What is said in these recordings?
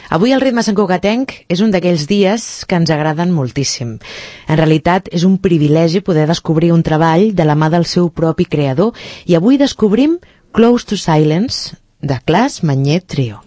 Avui el ritme santcugatenc és un d'aquells dies que ens agraden moltíssim. En realitat és un privilegi poder descobrir un treball de la mà del seu propi creador i avui descobrim Close to Silence de Claes Manyer Trio.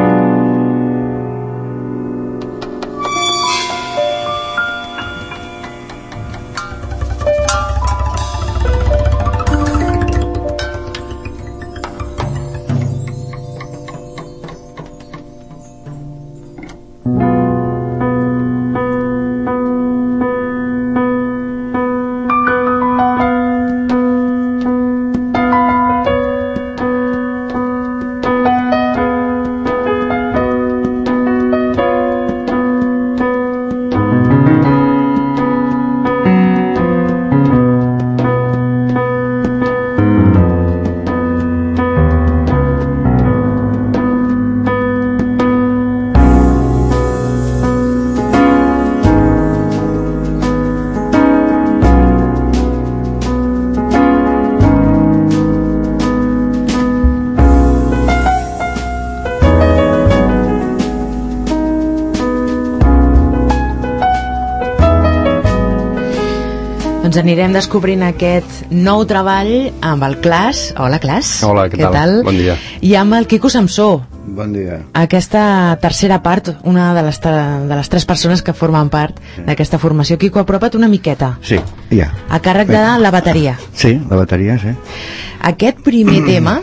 Doncs anirem descobrint aquest nou treball amb el Claes. Hola, Claes. Hola, què tal? Bon dia. I amb el Quico Samsó. Bon dia. Aquesta tercera part, una de les tres persones que formen part d'aquesta formació. Quico, apropa't una miqueta. Sí, ja. A càrrec de la bateria. Sí, la bateria, sí. Aquest primer tema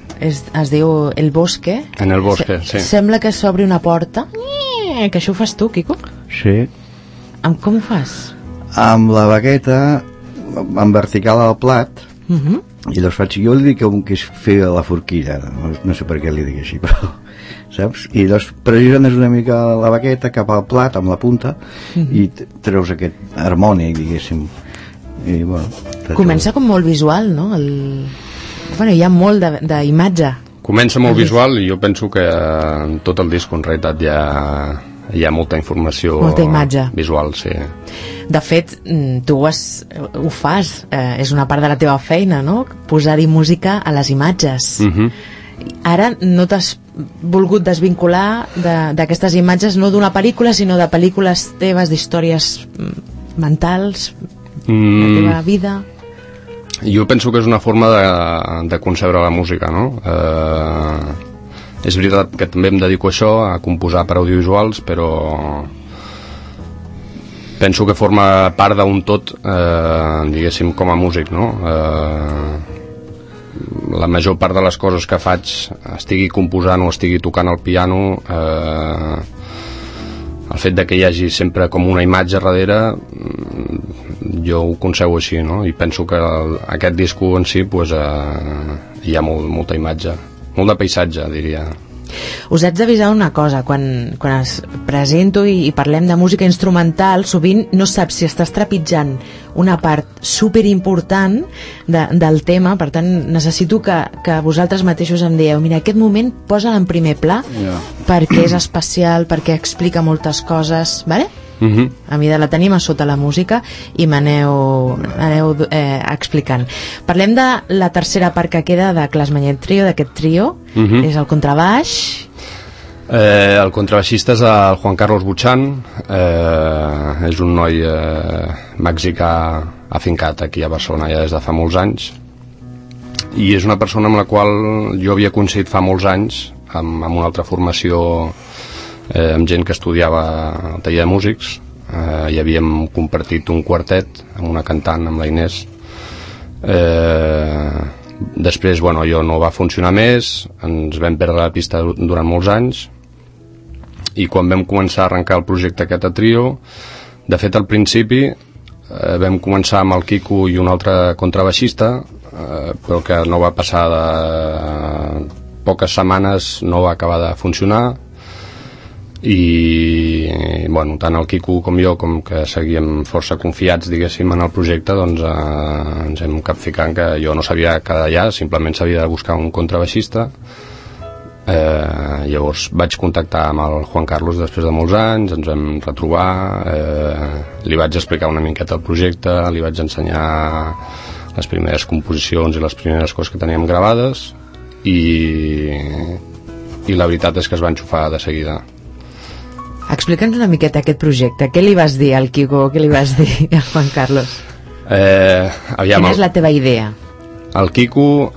es diu El Bosque. En el bosque, sí. Sembla que s'obri una porta. Que això ho fas tu, Quico? Sí. Com ho fas? Amb la baqueta en vertical al plat i llavors faig, jo li dic que es feia la forquilla, no sé per què li dic així, però saps? I llavors pressiones una mica la baqueta cap al plat amb la punta i treus aquest harmònic, diguéssim. I, bueno, comença com molt visual, no? Bueno, hi ha molt d'imatge. Comença molt visual i jo penso que en tot el disc en realitat hi ha molta informació, molta imatge visual, sí. De fet, tu ho fas, és una part de la teva feina, no? Posar-hi música a les imatges. Ara no t'has volgut desvincular d'aquestes imatges, no d'una pel·lícula, sinó de pel·lícules teves, d'històries mentals, la teva vida. Jo penso que és una forma de concebre la música, no? És veritat que també em dedico a això, a composar per audiovisuals, però penso que forma part d'un tot, diguéssim, com a músic, no? La major part de les coses que faig, estigui composant o estigui tocant el piano, el fet de que hi hagi sempre com una imatge darrere, jo ho concebo així, no? I penso que aquest disco en si pues, hi ha molta imatge, molt de paisatge, diria. Us haig d'avisar una cosa, quan es presento i parlem de música instrumental, sovint no saps si estàs trepitjant una part superimportant del tema, per tant necessito que vosaltres mateixos em dieu, mira, aquest moment posa'l en primer pla, perquè és especial, perquè explica moltes coses, vale? A mi la tenim a sota la música i m'aneu explicant. Parlem de la tercera part que queda de Claes Manyer Trio, d'aquest trio. És el contrabaix. El contrabaixista és el Juan Carlos Buchan, és un noi mexicà afincat aquí a Barcelona ja des de fa molts anys, i és una persona amb la qual jo havia coincidit fa molts anys amb una altra formació, amb gent que estudiava al taller de músics. Hi havíem compartit un quartet amb una cantant, amb la Inés. Després, bueno, allò no va funcionar més, ens vam perdre la pista durant molts anys, i quan vam començar a arrencar el projecte aquest a trio, de fet al principi vam començar amb el Quico i un altre contrabaixista, però que no va passar de poques setmanes, no va acabar de funcionar, i bueno, tant el Quico com jo, com que seguíem força confiats, diguéssim, en el projecte, doncs ens hem capficat que jo no sabia quedar allà, simplement s'havia de buscar un contrabaixista. Llavors vaig contactar amb el Juan Carlos després de molts anys, ens vam retrobar, li vaig explicar una miqueta el projecte, li vaig ensenyar les primeres composicions i les primeres coses que teníem gravades, i la veritat és que es va enxufar de seguida. Explica'ns una miqueta aquest projecte. Què li vas dir al Quico, què li vas dir al Juan Carlos? Aviam, quina és la teva idea? El Quico...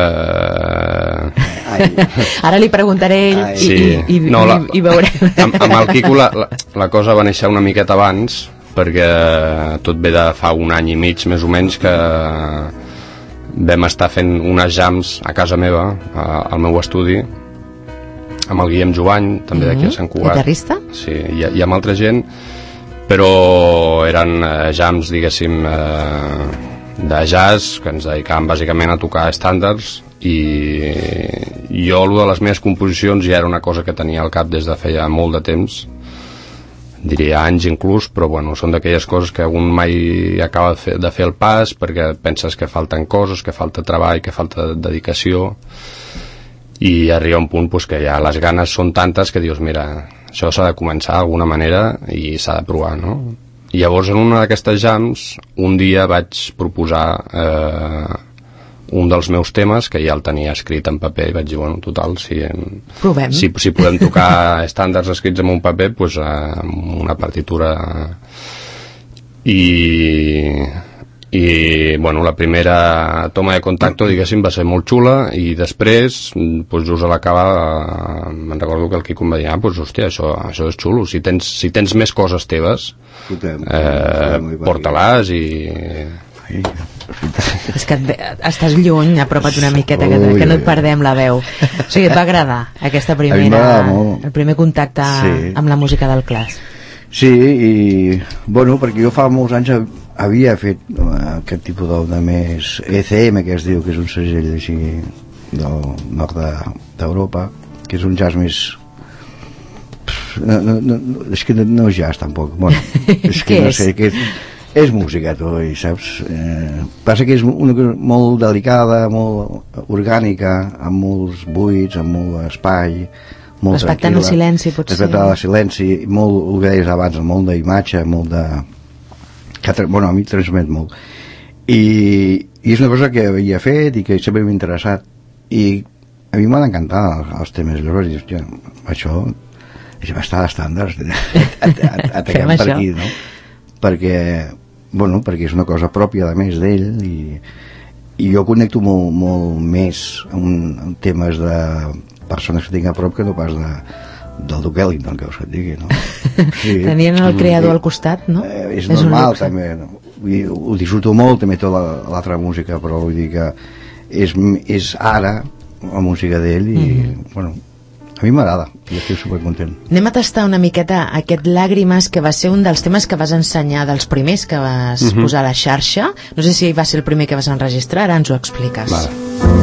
Ara li preguntaré ell i veurem. Amb el Quico la cosa va néixer una miqueta abans, perquè tot ve de fa un any i mig, més o menys, que vam estar fent unes jams a casa meva, al meu estudi, amb el Guillem Jovany, també d'aquí a Sant Cugat. Guitarrista? Sí, i amb altra gent, però eren jams, diguéssim, de jazz, que ens dedicàvem bàsicament a tocar estàndards, i jo, allò de les meves composicions, ja era una cosa que tenia al cap des de feia molt de temps, diria anys inclús, però bueno, són d'aquelles coses que un mai acaba de fer el pas, perquè penses que falten coses, que falta treball, que falta dedicació, i arriba un punt pues, que ja les ganes són tantes que dius, mira, això s'ha de començar d'alguna manera i s'ha de provar, no? I llavors en una d'aquestes jams un dia vaig proposar un dels meus temes, que ja el tenia escrit en paper, i vaig dir, bueno, total, si podem tocar estàndards escrits en un paper, doncs amb una partitura. I bueno, la primera toma de contacte, diguéssim, va ser molt xula, i després, doncs just a l'acabar, me'n recordo que el Quico em va dir, doncs hòstia, això és xulo, si tens més coses teves, porta-les i... És que estàs lluny, apropa't una miqueta, que no et perdem la veu. O sigui, et va agradar aquesta el primer contacte amb la música del Clars? Sí, i bueno, perquè jo fa molts anys havia fet aquest tipus de més ECM, que es diu, que és un segell així del nord d'Europa, que és un jazz més... és que no és jazz tampoc, bueno, és que no sé, que és música, tu, i saps? Passa que és una cosa molt delicada, molt orgànica, amb molts buits, amb molt espai, molt respectant el silenci, potser. Respectant el silenci, molt, el que deies abans, molt d'imatge, molt de... Bueno, a mi transmet molt. I és una cosa que havia fet i que sempre m'ha interessat. I a mi m'han encantat els temes. Llavors, hòstia, això va estar a estàndards. Ataquem per aquí, no? Perquè és una cosa pròpia, a més, d'ell, i jo connecto molt més amb temes de persones que tinc a prop que no pas del Duke Ellington, que us et digui, no? Sí. Tenien el creador al costat, no? És normal, també. Ho disfruto molt, també tota l'altra música, però vull dir que és ara la música d'ell i, bueno, a mi m'agrada i estic supercontent. Anem a tastar una miqueta aquest Làgrimes, que va ser un dels temes que vas ensenyar, dels primers que vas posar a la xarxa. No sé si va ser el primer que vas enregistrar, ara ens ho expliques. Vale.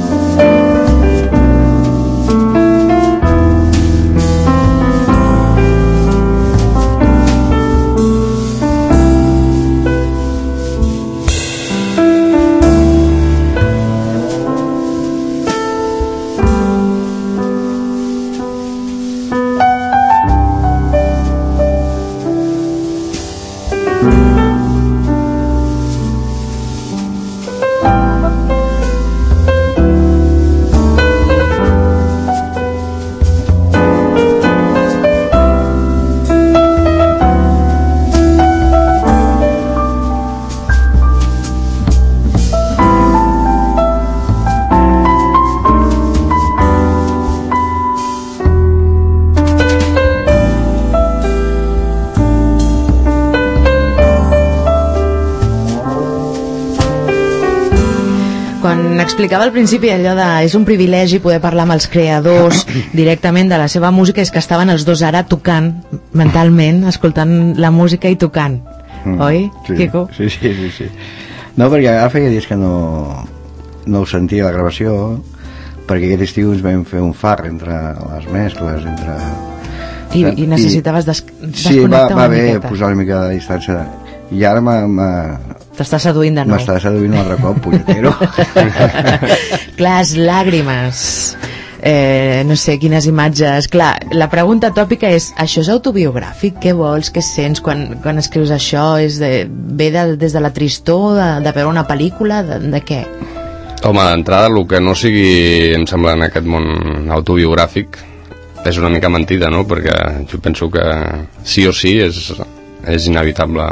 Explicava al principi allò de és un privilegi poder parlar amb els creadors directament de la seva música, és que estaven els dos ara tocant mentalment, escoltant la música i tocant, oi, sí, Quico? Sí. No, perquè ara feia dies que no ho sentia la gravació, perquè aquest estiu ens vam fer un far entre les mescles, i necessitaves desconnectar sí, una va bé miqueta. posar una mica de distància, i ara t'està seduint de nou. M'està seduint un altre cop, punyetero. Clars, Làgrimes, no sé quines imatges. Clar, la pregunta tòpica és, això és autobiogràfic? Què vols, què sents quan escrius això? Ve des de la tristor, de veure una pel·lícula, de què? Home, d'entrada, el que no sigui, em sembla, en aquest món autobiogràfic, és una mica mentida, no? Perquè jo penso que sí o sí és inevitable.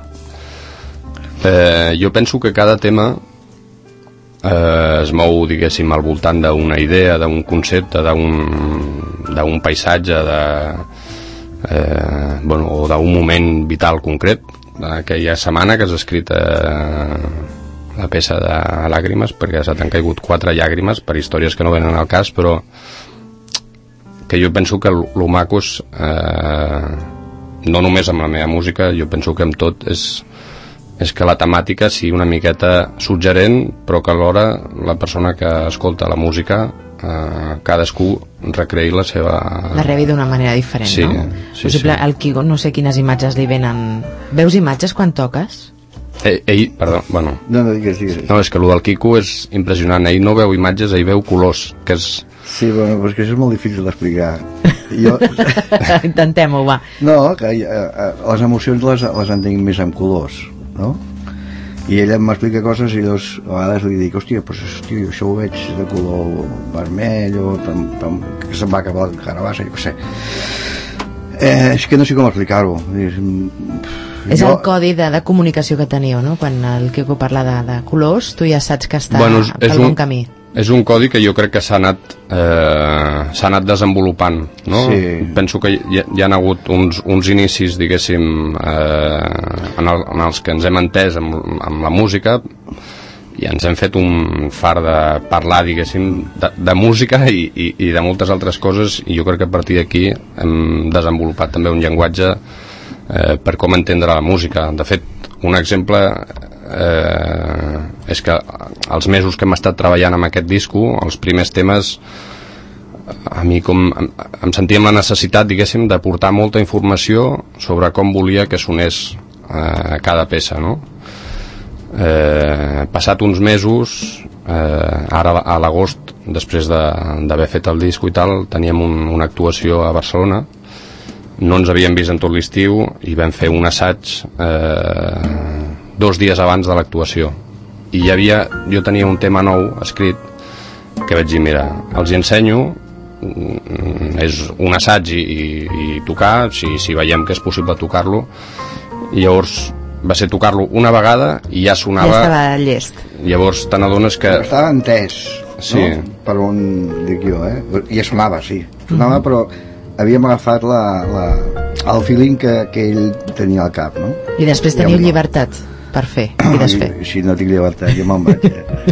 Jo penso que cada tema es mou, diguéssim, al voltant d'una idea, d'un concepte, d'un paisatge, o d'un moment vital concret. Aquella setmana que has escrit la peça de Làgrimes, perquè se t'han caigut 4 llàgrimes per històries que no venen al cas, però que jo penso que lo maco és, no només amb la meva música, jo penso que amb tot és que la temàtica sigui una miqueta suggerent, però que alhora la persona que escolta la música cadascú recreï la seva... La rebi d'una manera diferent, sí, no? Sí, possible, sí. El Quico, no sé quines imatges li venen. Veus imatges quan toques? Perdó, bueno... No, digues. No, és que el del Quico és impressionant. Ell no veu imatges, ell veu colors, que és... Sí, bueno, però és que això és molt difícil d'explicar. Intentem-ho, va. No, que les emocions les entenc més amb colors, no? I ella m'explica coses i llavors a vegades li dic, hòstia, això ho veig de color vermell o que se'n va cap a la carabassa, jo què sé. És que no sé com explicar-ho. És el codi de comunicació que teniu, no? Quan el Quico parla de colors, tu ja saps que està pel bon camí. És un codi que jo crec que s'ha anat desenvolupant, no? Sí. Penso que hi ha hagut uns inicis, diguéssim, en els que ens hem entès amb la música i ens hem fet un far de parlar, diguéssim, de música i de moltes altres coses, i jo crec que a partir d'aquí hem desenvolupat també un llenguatge per com entendre la música. De fet, un exemple és que els mesos que hem estat treballant amb aquest disco, els primers temes, a mi em sentia amb la necessitat, diguéssim, de portar molta informació sobre com volia que sonés cada peça, no? Passat uns mesos, ara a l'agost, després d'haver fet el disco i tal, teníem una actuació a Barcelona. No ens havíem vist en tot l'estiu i vam fer un assaig 2 dies abans de l'actuació, i jo tenia un tema nou escrit que vaig dir, mira, els hi ensenyo, és un assaig i tocar, si veiem que és possible tocar-lo, i llavors va ser tocar-lo una vegada i ja sonava... Ja estava llest. Llavors te n'adones que... Estava entès, sí. No? Per on dic jo, ja sonava, sí. Sonava, però havíem agafat el feeling que ell tenia al cap, no? I després teniu llibertat per fer i desfer. Si no tinc llibertat, jo me'n vaig.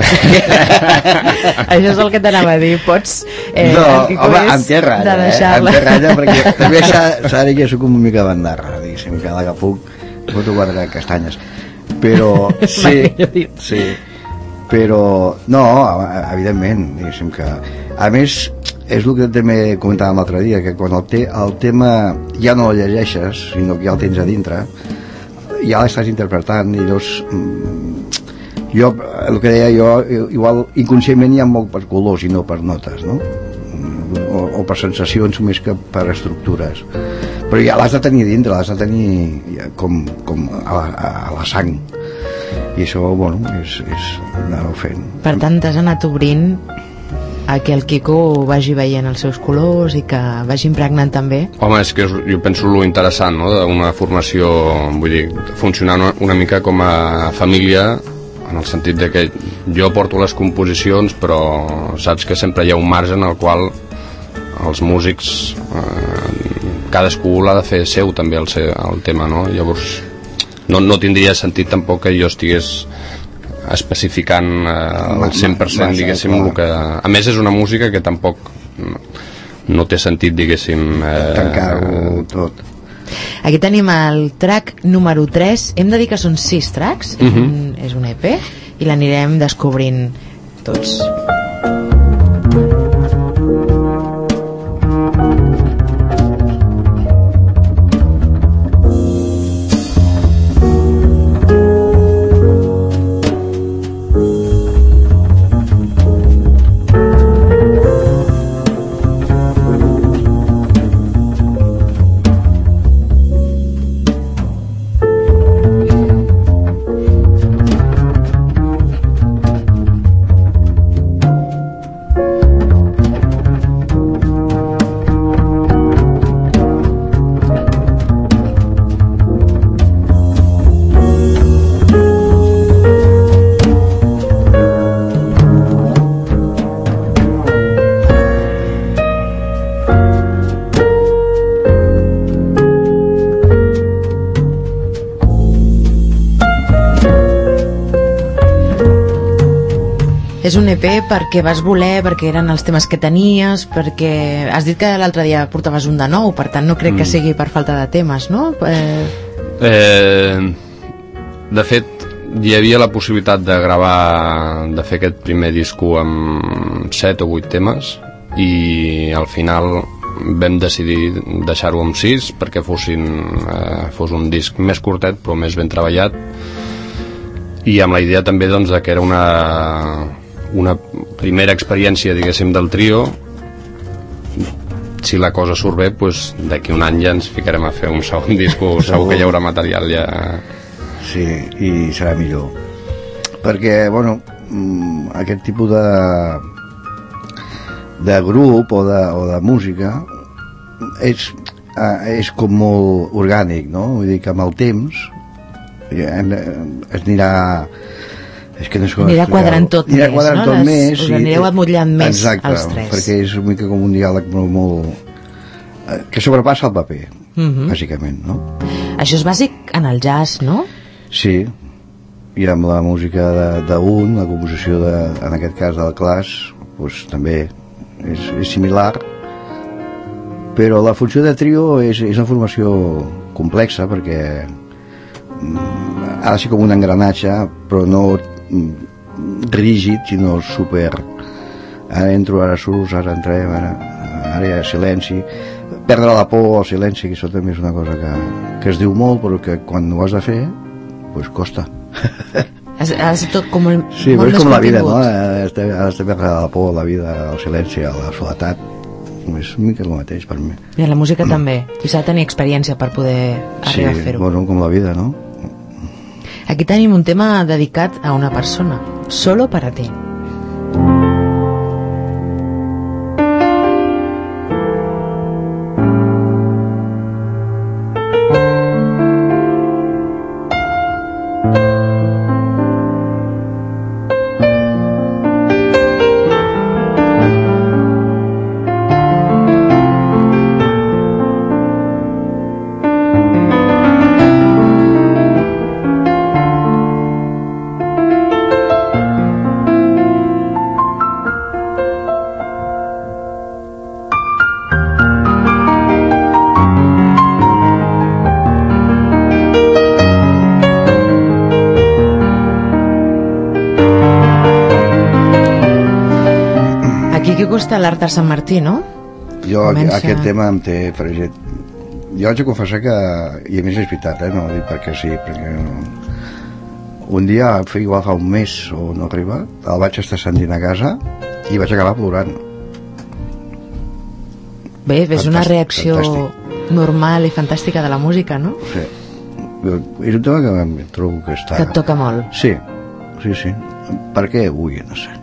Això és el que t'anava a dir. Pots... no, home, en té ratlla, en té ratlla, perquè també s'ha de dir que soc una mica bandarra, diguéssim, cada que puc foto 4 castanyes. Però, sí, però, no, evidentment, diguéssim que... A més, és el que també comentàvem l'altre dia, que quan el tema ja no el llegeixes, sinó que ja el tens a dintre, ja l'estàs interpretant, i llavors jo, el que deia jo, igual inconscientment hi ha molt per colors i no per notes, no? O per sensacions més que per estructures, però ja l'has de tenir dintre, l'has de tenir com a la sang, i això, bueno, és anar-ho fent. Per tant, t'has anat obrint a que el Quico vagi veient els seus colors i que vagi impregnant també. Home, és que jo penso lo interessant, no?, d'una formació, vull dir, funcionar una mica com a família, en el sentit de que jo porto les composicions, però saps que sempre hi ha un marge en el qual els músics cadascú l'ha de fer seu també el tema, no? Llavors no tindria sentit tampoc que jo estigués especificant al 100%, diguéssim, el que... A més, és una música que tampoc no té sentit, diguéssim... tancar-ho tot. Aquí tenim el track número 3. Hem de dir que són 6 tracks, és un EP, i l'anirem descobrint tots. És un EP perquè vas voler, perquè eren els temes que tenies, perquè has dit que l'altre dia portaves un de nou, per tant no crec que sigui per falta de temes, no? De fet, hi havia la possibilitat de gravar, de fer aquest primer disco amb 7 o 8 temes, i al final vam decidir deixar-ho amb 6 perquè fos un disc més curtet però més ben treballat, i amb la idea també doncs, que era una primera experiència, diguéssim, del trio. Si la cosa surt bé, doncs, d'aquí un any ja ens ficarem a fer un segon disco, segur que hi haurà material ja. Sí, i serà millor, perquè bueno, aquest tipus de grup o de música és com molt orgànic, no? Vull dir que amb el temps es anirà, és que no sé com anirà quadrant tot més, no? Tot més, us anireu amotlant més. Exacte, els tres, perquè és una mica com un diàleg molt que sobrepassa el paper, bàsicament, no? Això és bàsic en el jazz, no? Sí, i amb la música d'un, la composició en aquest cas del Clash, doncs també és similar, però la funció de trio és una formació complexa, perquè ha de ser com un engranatge, però no rígid, sinó super, ara entro, ara surts, ara entrem, ara hi ha silenci, perdre la por al silenci, que això també és una cosa que es diu molt, però que quan ho has de fer doncs costa. Ha de ser tot com sí, molt més com la vida, no? Has de perdre la por, la vida, el silenci, la soledat, és una mica el mateix per mi. I la música també, i s'ha de tenir experiència per poder arribar a fer-ho. Sí, bueno, com la vida, no? Aquí tenim un tema dedicat a una persona, Solo para ti. Costa l'Art de Sant Martí, no? Jo aquest tema em té fregit. Jo haig de confessar que, i a més és veritat, no ho dic perquè sí, perquè un dia, igual fa un mes o no arriba, el vaig estar sentint a casa i vaig acabar plorant. Bé, és una reacció normal i fantàstica de la música, no? Sí, és un tema que trobo que està... Que et toca molt. Sí. Per què? Ui, no sé.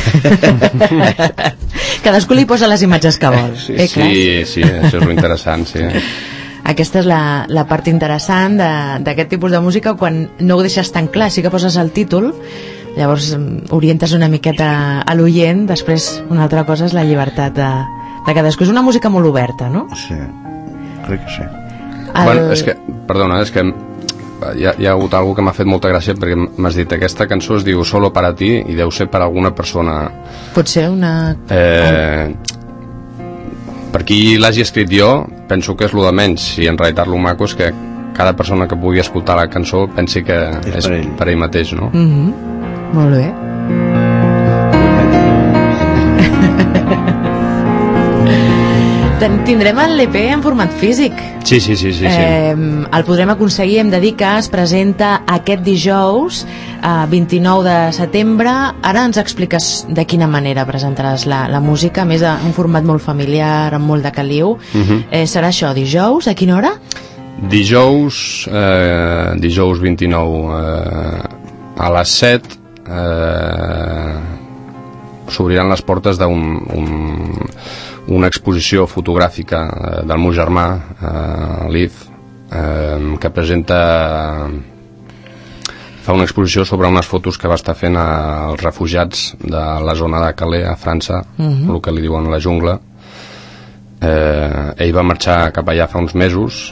Cadascú li posa les imatges que vol. Sí, això és lo interessant, sí. Aquesta és la part interessant d'aquest tipus de música, quan no ho deixes tan clar, sí que poses el títol, llavors orientes una miqueta a l'oient, després una altra cosa és la llibertat de cadascú. És una música molt oberta, no? Sí, crec que sí. Bueno, és que, perdona, és que hi ha hagut algo que m'ha fet molta gràcia, perquè m'has dit, aquesta cançó es diu Solo para ti, i deu ser per alguna persona. Pot ser una... Per qui l'hagi escrit jo, penso que és lo de menys, i en realitat lo maco és que cada persona que pugui escoltar la cançó pensi que és per ell mateix, no? Molt bé. Tindrem l'EP en format físic. Sí. El podrem aconseguir, hem de dir que es presenta aquest dijous 29 de setembre. Ara ens expliques de quina manera presentaràs la música, a més un format molt familiar, amb molt de caliu. Serà això, dijous, a quina hora? Dijous 29 a les 7 s'obriran les portes d'una exposició fotogràfica del meu germà, Liv, que fa una exposició sobre unes fotos que va estar fent als refugiats de la zona de Calais, a França, el que li diuen la jungla. Ell va marxar cap allà fa uns mesos,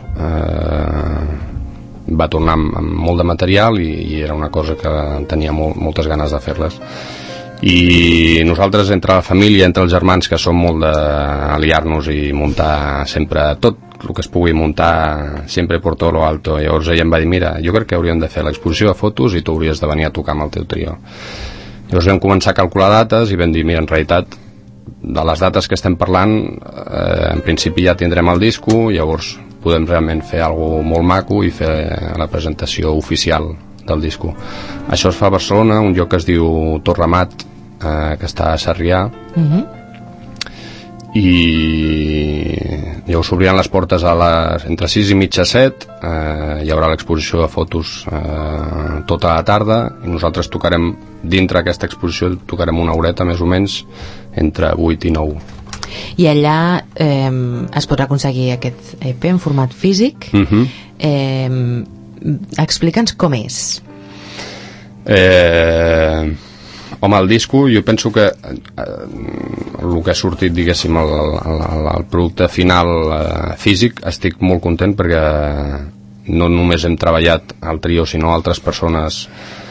va tornar amb molt de material i era una cosa que tenia moltes ganes de fer-les. I nosaltres, entre la família, entre els germans, que som molt d'aliar-nos i muntar sempre tot el que es pugui muntar, sempre por todo lo alto. Llavors ella em va dir, mira, jo crec que hauríem de fer l'exposició de fotos i tu hauries de venir a tocar amb el teu trio. Llavors vam començar a calcular dates i vam dir, mira, en realitat, de les dates que estem parlant, en principi ja tindrem el disco, llavors podem realment fer alguna cosa molt maco i fer la presentació oficial del disco. Això es fa a Barcelona, un lloc que es diu Torremat, que està a Sarrià, i llavors s'obriran les portes entre 6 i mitja 7, hi haurà l'exposició de fotos tota la tarda i nosaltres tocarem, dintre d'aquesta exposició tocarem una horeta més o menys entre 8 i 9. I allà es podrà aconseguir aquest EP en format físic. Explica'ns com és. Home, el disco, jo penso que el que ha sortit, diguéssim, el producte final físic, estic molt content perquè no només hem treballat al trio, sinó altres persones.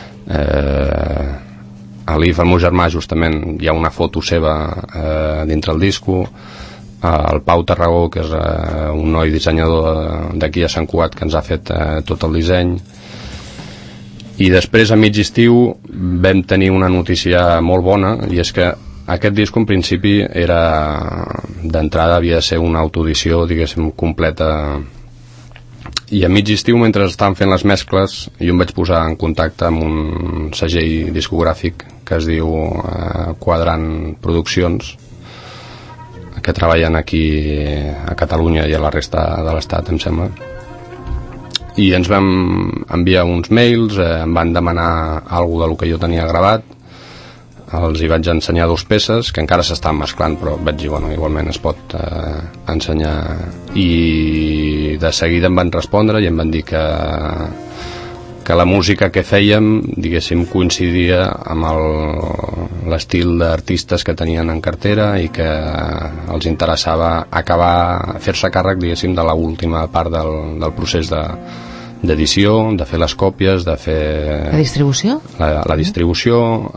A l'If, el meu germà, justament, hi ha una foto seva dintre el disco. El Pau Tarragó, que és un noi dissenyador d'aquí a Sant Cugat, que ens ha fet tot el disseny. I després, a mig estiu, vam tenir una notícia molt bona, i és que aquest disc en principi d'entrada havia de ser una autoedició, diguéssim, completa, i a mig estiu, mentre estaven fent les mescles, jo em vaig posar en contacte amb un segell discogràfic que es diu Quadrant Produccions, que treballen aquí a Catalunya i a la resta de l'estat, em sembla. I ens vam enviar uns mails, em van demanar alguna del que jo tenia gravat, els hi vaig ensenyar 2 peces que encara s'estan mesclant, però vaig dir, bueno, igualment es pot ensenyar, i de seguida em van respondre i em van dir que la música que fèiem, diguéssim, coincidia amb l'estil d'artistes que tenien en cartera i que els interessava fer-se càrrec, diguéssim, de l'última part del procés d'edició, de fer les còpies, de fer la distribució, la distribució,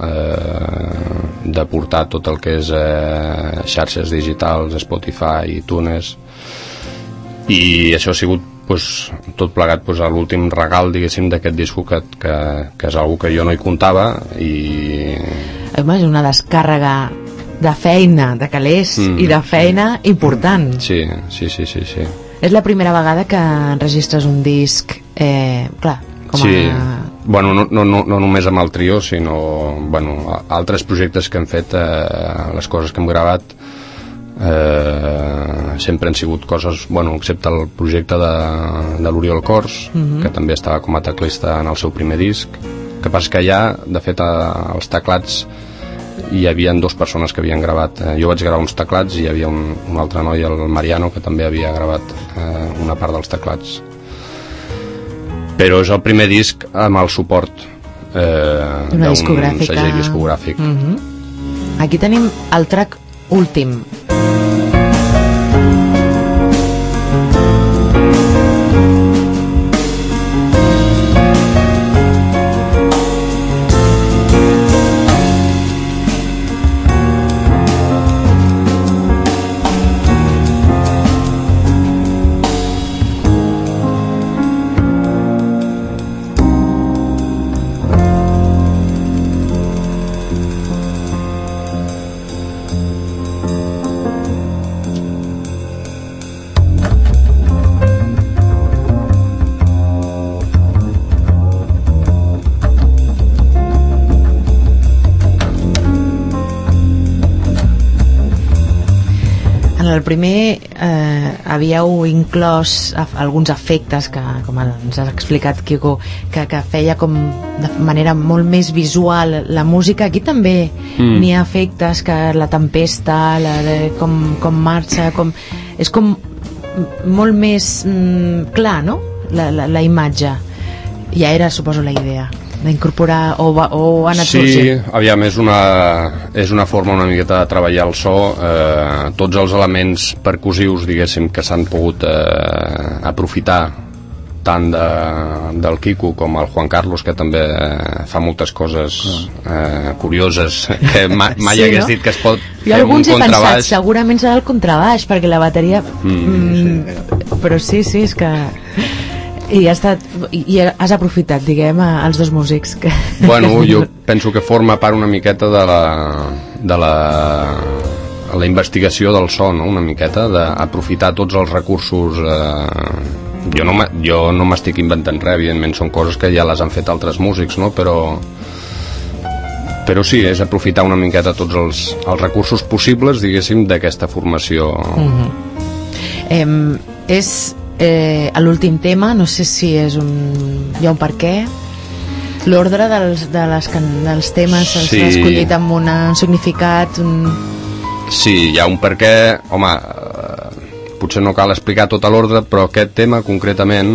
de portar tot el que és xarxes digitals, Spotify, iTunes, i això ha sigut tot plegat a l'últim regal, diguéssim, d'aquest disco que és una que jo no hi comptava, i és una descàrrega de feina, de calés i de feina important. Sí. És la primera vegada que enregistres un disc, clar, com a... Sí, bueno, no només amb el trio, sinó altres projectes que hem fet, les coses que hem gravat, sempre han sigut coses, excepte el projecte de l'Oriol Cors, que també estava com a teclista en el seu primer disc, que passa que allà, de fet, els teclats hi havia 2 persones que havien gravat. Jo vaig gravar uns teclats i hi havia un altre noi, el Mariano, que també havia gravat una part dels teclats. Però és el primer disc amb el suport d'un segell discogràfic. Aquí tenim el track últim. En el primer havíeu inclòs alguns efectes que, com ens has explicat, Quico, que feia com de manera molt més visual la música. Aquí també n'hi ha efectes, que la tempesta, com marxa, és com molt més clar, no?, la imatge. Ja era, suposo, la idea d'incorporar, o ha anat sorgint? Sí, aviam, és una forma una miqueta de treballar el so, tots els elements percussius, diguéssim, que s'han pogut aprofitar tant del Quico com el Juan Carlos, que també fa moltes coses curioses que mai hagués dit que es pot fer un contrabaix. He pensat, segurament serà el contrabaix, perquè la bateria però sí, és que i has aprofitat, diguem, els dos músics que... Bueno, jo penso que forma part una miqueta de la investigació del so, no? Una miqueta d'aprofitar tots els recursos. Jo no m'estic inventant res, evidentment són coses que ja les han fet altres músics, no? Però sí, és aprofitar una miqueta tots els recursos possibles, diguéssim, d'aquesta formació. És l'últim tema, no sé si hi ha un per què, l'ordre dels temes s'ha escollit amb un significat, Sí, hi ha un per què, home, potser no cal explicar tot l'ordre, però aquest tema concretament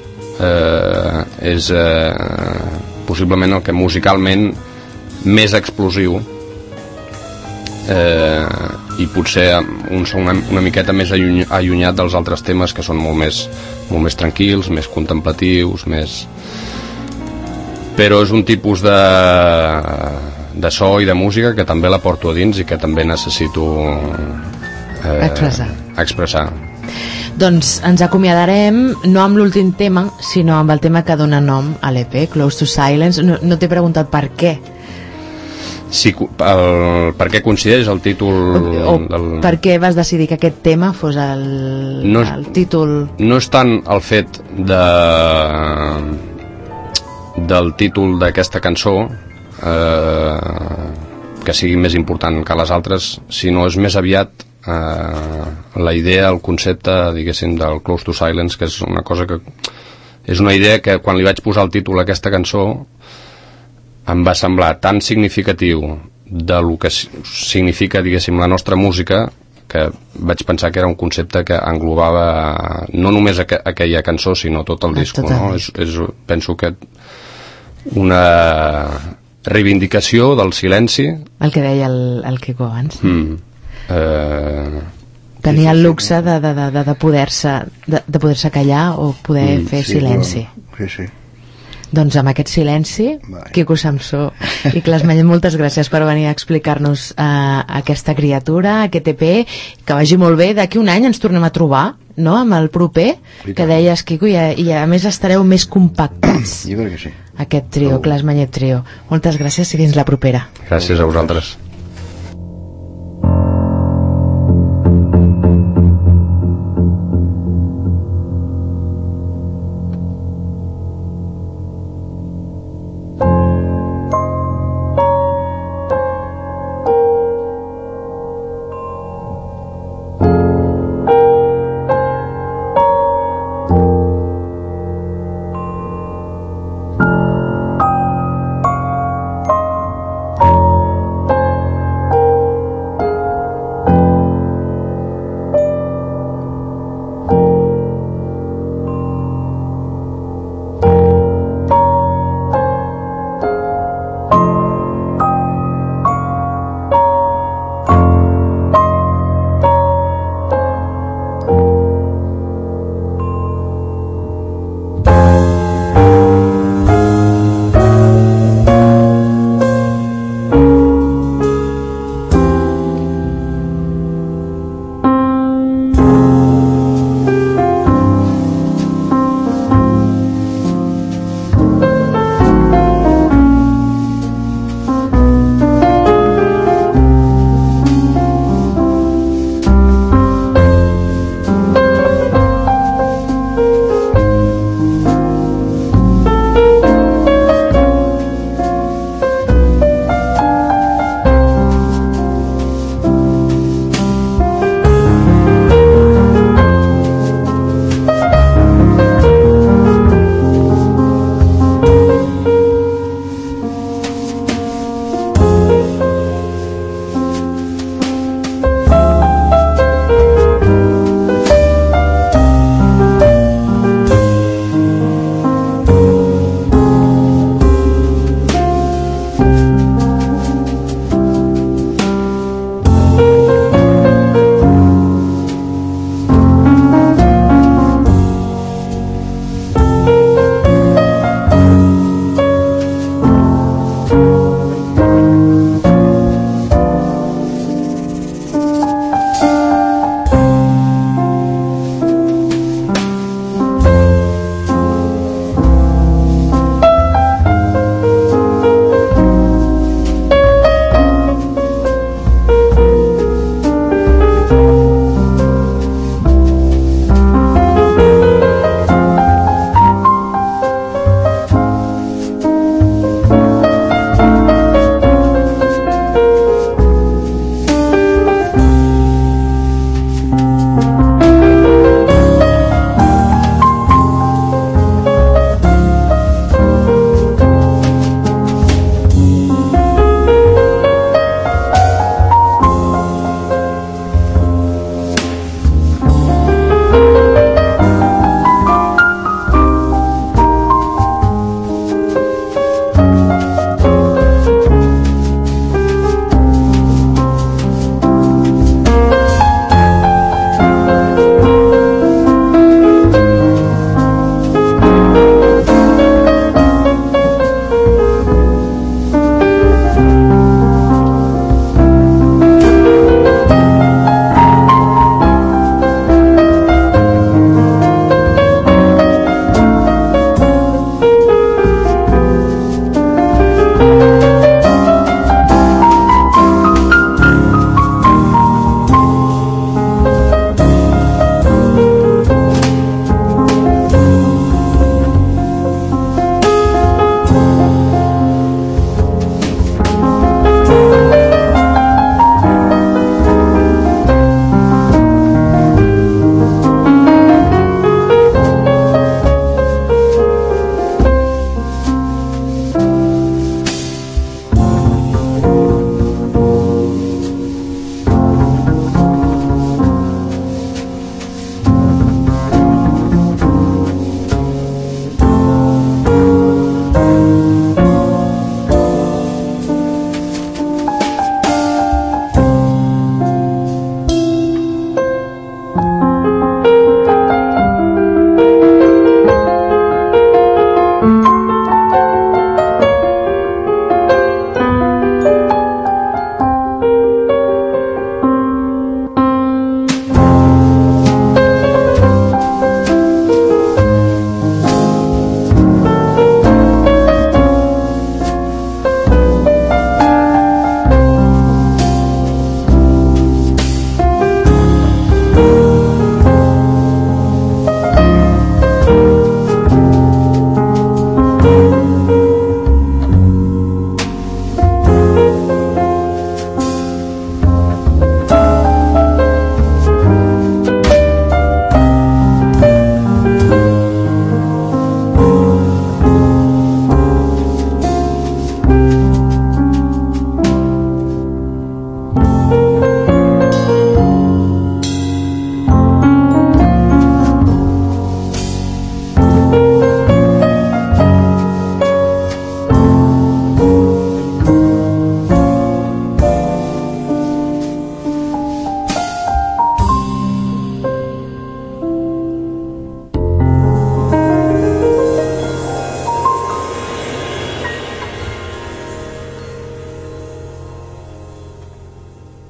és possiblement el que musicalment més explosiu, i potser un son una miqueta més allunyat dels altres temes, que són molt més tranquils, més contemplatius, però és un tipus de so i de música que també la porto a dins i que també necessito expressar. Doncs ens acomiadarem no amb l'últim tema, sinó amb el tema que dona nom a l'EP, Close to Silence. No t'he preguntat per què. Sí, per què coincideix el títol per què vas decidir que aquest tema fos el títol? No és tant el fet del títol d'aquesta cançó que sigui més important que les altres, sinó és més aviat la idea, el concepte, diguéssim, del Close to Silence, que és una cosa que és una idea que quan li vaig posar el títol a aquesta cançó em va semblar tan significatiu del que significa, diguéssim, la nostra música, que vaig pensar que era un concepte que englobava no només aquella cançó, sinó tot el disc, no? Penso que una reivindicació del silenci, el que deia el Quico abans, tenia el luxe de poder-se callar o poder fer silenci. Sí. Doncs amb aquest silenci, Quico Samsó i Clas Manyer, moltes gràcies per venir a explicar-nos aquesta criatura, aquest EP, que vagi molt bé. D'aquí un any ens tornem a trobar, no?, amb el proper, que deies, Quico, i a més estareu més compactats. Jo crec que sí. Aquest trio, Clas Manyer Trio. Moltes gràcies i fins la propera. Gràcies a vosaltres.